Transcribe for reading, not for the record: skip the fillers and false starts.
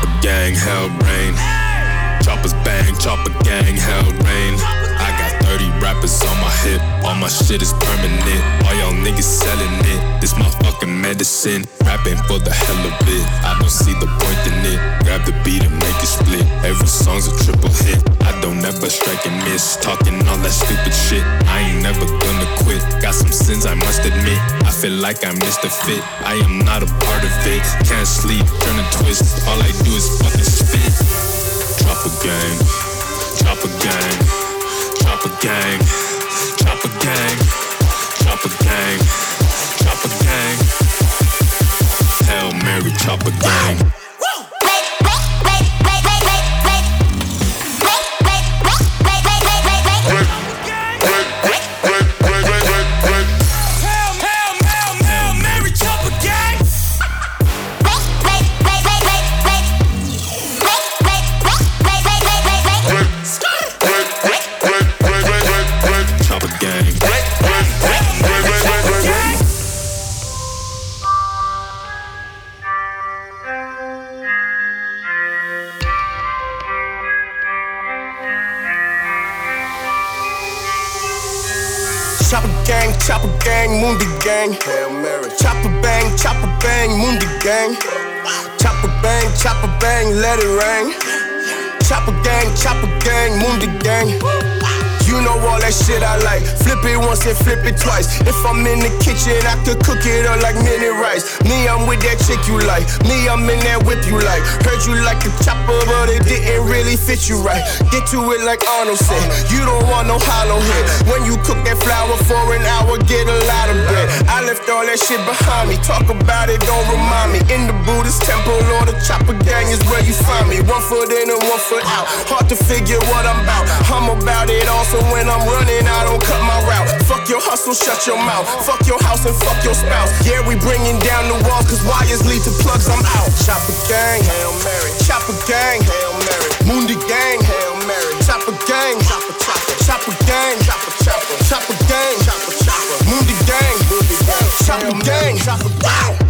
Chopper gang, hell rain. Choppers bang, chopper gang, hell rain. I got 30 rappers on my hip, all my shit is permanent. All y'all niggas selling it, this my fucking medicine. Rapping for the hell of it, I don't see the point in it. Grab the beat and make it split, every song's a triple hit. I don't ever strike and miss, talking all that stupid shit. I ain't never gonna quit, got some sins I must admit. I feel like I missed a fit, I am not a part of it. Can't sleep, turn and twist, all I do is fucking spit. Chopper gang, chopper gang, chopper gang, chopper gang, chopper gang, chopper gang. Hail Mary, chopper gang. Chopper gang, Mundi gang. Chopper bang, Mundi gang. Chopper bang, let it rain. Chopper gang, Mundi gang. You know all that shit I like. Flip it once and flip it twice. If I'm in the kitchen, I could cook it up like mini rice. Me, I'm with that chick you like. Me, I'm in that whip you like. Heard you like a chopper, but it didn't really fit you right. Get to it like Arnold said. You don't want no hollow head. When you cook that flour for an hour, get a lot of bread. I left all that shit behind me. Talk about it, don't remind me. In the Buddhist temple or the chopper gang is where you find me. 1 foot in and 1 foot out. Hard to figure what I'm about. I'm about it all, so when I'm running, I don't cut my route. Fuck your hustle, shut your mouth. Fuck your house and fuck your spouse. Yeah, we bringing down the walls, cause wires lead to plugs, I'm out. Chopper gang, Hail Mary. Chopper gang, Hail Mary. Mundi gang, Hail Mary. Chopper gang, chopper, chopper. Chopper gang, chopper, chopper. Chopper gang, chopper, chopper. Mundi gang, chopper gang, chopper gang.